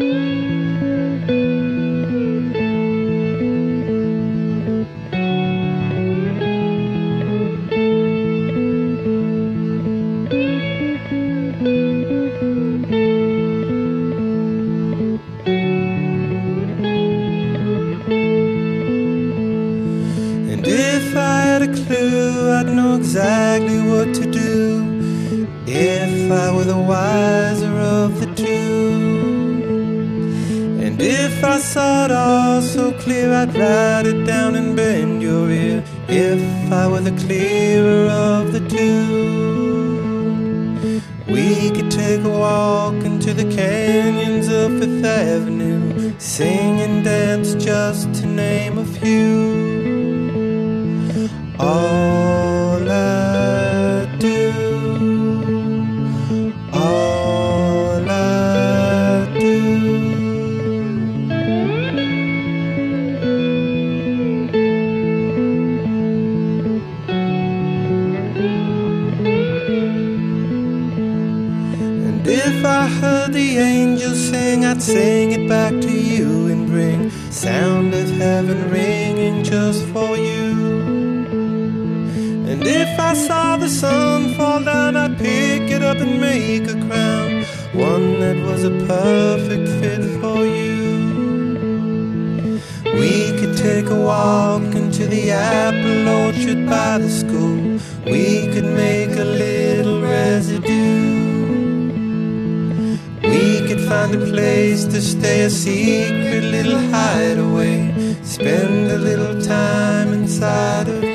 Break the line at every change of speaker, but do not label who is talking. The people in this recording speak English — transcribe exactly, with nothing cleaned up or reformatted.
And if I had a clue, I'd know exactly what to do if I were the wiser of the two. And if I saw it all so clear, I'd write it down and bend your ear if I were the clearer of the two. We could take a walk into the canyons of Fifth Avenue, sing and dance just to name a few. All I do, all I do. And if I heard the angels sing, I'd sing it back to you and bring sound of heaven ringing just for you. And if I saw the sun fall down, I'd pick it up and make a crown, one that was a perfect fit for you. We could take a walk into the apple orchard by the school. We could make a little residue. We could find a place to stay, a secret little hideaway, spend a little time inside of